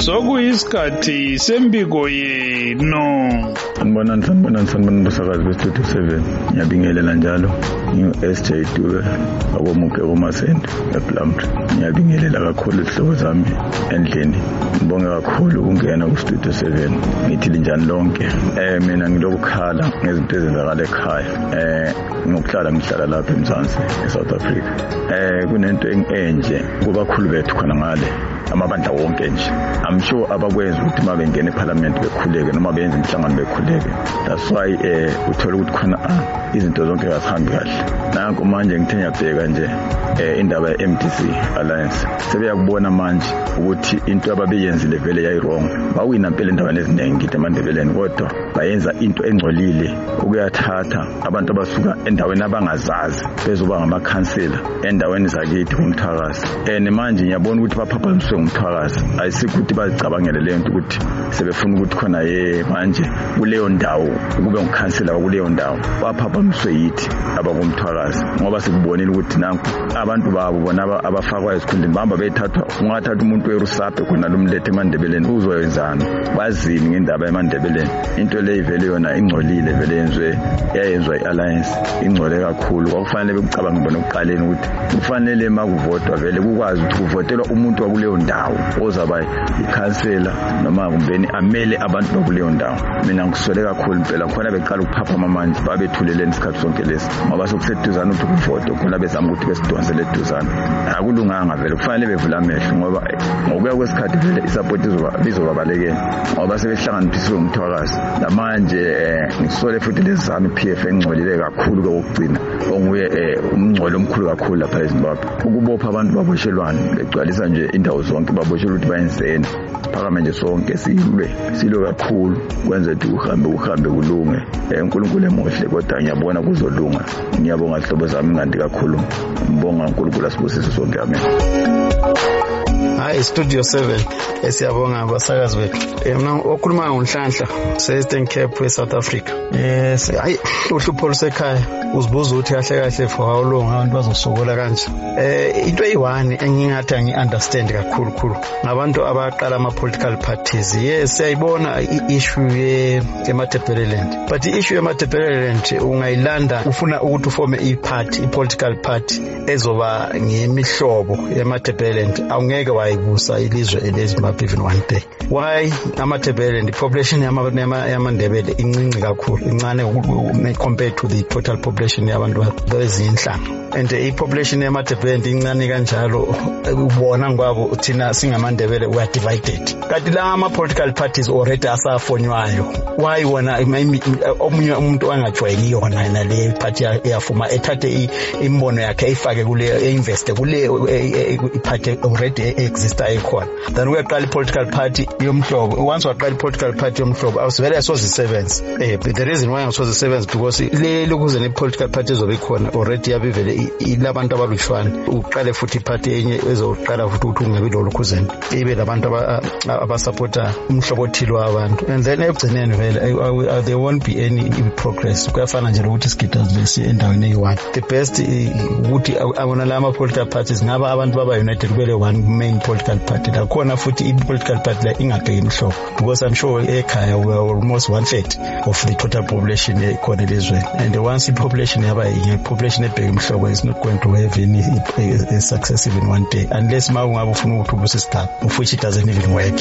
sokuyisikhathi sembiko yenu. Sanibonani basakazi beStudio 7. Ngiyabingelela njalo ngiSJ Dube akomuke kumasende ePlumtree. Ngiyabingelela kakhulu izihlobo zami endlini. Ngibonge kakhulu ukungena kuStudio 7. Ngithili njani lonke. Mina ngilokukhala ngezinto ezenzakala ekhaya. Ngihlala lapha eMzansi eSouth Africa. Kunento enje kubakhulu bethu khona ngale amabandla wonke nje. I'm sure abakwenza ukuthi mabengena eParliament bekhuleke noma benze imhlangano bekhuleke. That's why uthola ukuthi khona izinto zonke azihambi kahle. Nanku manje ngithe ngiyabheka nje indaba yeMDC Alliance. Sebeyakubona manje ukuthi into ababeyenzile vele yayi wrong. Bawina impela endaweni eziningi eMandebeleni kodwa bayenza into engcolile ukuyathatha abantu abasuka endaweni abangazazi bezoba ngamakhansela endaweni zakithi kuMthakazi. Manje ngiyabona ukuthi baphaphaniswe nguMthakazi. Ayisikho ukuthi bazicabangele le nto ukuthi sebefuna ukuthi khona manje kuleyo ndawo kube ngukhansela kuleyo ndawo. Baphaphaniswe yithi abakuMthakazi ngoba sikubonile ukuthi nanku abantu babo bona abafakwa esikhundleni bahamba bethathwa. Ungathatha umuntu weRusape khona lomlethe eMandebeleni uzoyenzana bazini ngendaba eMandebeleni. Into le ivele yona ingcolile vele yayenzwa iAlliance ingcole kakhulu. Kwakufanele bekucabanga bona ukuqaleni ukuthi kufanele makuvotwa vele kukwazi ukuthi kuvotelwa umuntu wakuleyo ndawo ozaba ikhansela noma kumbeni amele abantu bakuleyo ndawo. Mina ngiswele kakhulu impela khona beqala ukuphapha amanje babethuleleni isikhathi sonke lesi ngoba sokuseduzana ukuthi kuvotwe khona bezama ukuthi besidonsele eduzana. Akulunganga vele kufanele bevula amehlo ngoba ngokuya kwesikhathi vele isupport izobabalekela ngoba sebehlanganiswe uMthakazi. Manje ngisole futhi lezami PF engcolile kakhulu kokugcina onguye umngcolo omkhulu kakhulu lapha eZimbabwe. Ukubopha abantu baboshelwane begcwalisa nje indawo zonke baboshelwa ukuthi bayenzeni. Phakame nje sonke silwe kakhulu kwenza ukuthi uhambe kulunge. uNkulunkulu emuhle kodwa ngiyabona kuzolunga. Ngiyabonga ihlobo zami ngandi kakhulu. Ngibonga uNkulunkulu asibusise sonke. Amen. Studio 7 siyabonga abasakazi bethu. Mina okhuluma ngoNhlanhla Eastern Cape South Africa. Uhlupho lusekhaya uzibuza ukuthi kahle for how long abantu bazosokola kanje. Into eyi-one engingathi angi-understand kakhulu ngabantu abaqala ama-political parties. Yes, siyayibona i-issue yeMatabeleland, but i-issue yeMatabeleland ungayilanda ufuna ukuthi uforme i-political party ezoba ngemihlobo yeMatabeleland. Awungeke wayibusa ilizwe eleZimbabwe even one day. Why amaTebeleland? The population yamaNdebele incinci kakhulu, incane compared to the total population yabantu bezinhlanga. And i-population yamaTebeleland incane kanjalo ubona ngwabo thina singamaNdebele we are divided. Kanti la ama-political parties already asafonywayo. Why wona omunye umuntu angajwayeli yona nale party eyafuma ethathe imbono yakhe ayifake kule invest kule party already exista ekhona. Then uyaqala i-political party yomhlobo. Once waqala i-political party yomhlobo awusivele asozisebenza. The reason why asozisebenza because lokuze ne-political party ezobe ikhona already yabivele ilabantu abalutshwana. Uqale futhi party enye ezoqala futhi ukuthi ungabi lolukhuzeni ibe labantu abasupporta umhlobo othile wabantu. And then ekugcineni vele there won't be any progress. Kuyafana nje ukuthi isigidaz lesi endaweni eyi-one. The best ukuthi abona la ama-political parties ngaba abantu baba united kubele one main political party. Lakhona futhi i-political party la ingabheki imhlobo because I'm sure ekhaya we are almost 1/3 of the total population ekhona elizweni. And once i-population yaba population ebheki imhlobo is not going to have any success even one day unless ungabe ufuna ukuthi ubuse isigaba, of which it doesn't even work.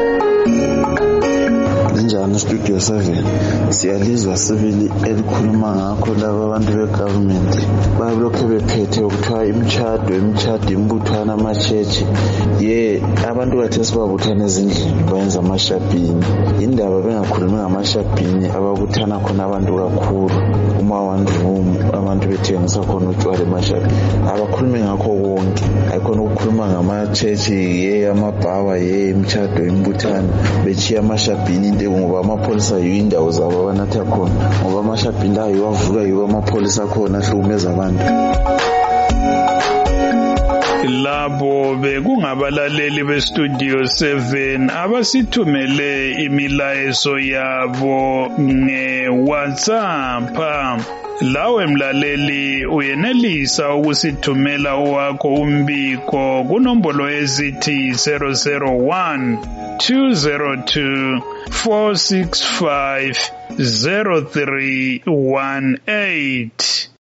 Njani Studio 7 siyalizwa sibili elikhuluma ngakho laba abantu begovernment balokho bephethe ukuthiwa imchado imbuthwana amachechi abantu kathi sibabuthana ezindlini bayenza amashapini. Indaba bengakhulumi ngamashapini ababuthana khona abantu kakhulu uma one room abantu bethengisa khona utshwala emashapini. Abakhulumi ngakho konke, ayikhona ukukhuluma ngamachechi amabhawa imchado imbuthana bechiya amashapini ngoba amapolisa yindawo zabo abanatha khona ngoba amashapini la yiwavula yiwo amapolisa khona ahlukumeza abantu. Labo bekungabalaleli beStudio 7 abasithumele imilayezo yabo ngeWhatsApp. Lawe mlaleli uyenelisa ukusithumela owakho umbiko kunombolo ezithi 001 202 465 0318.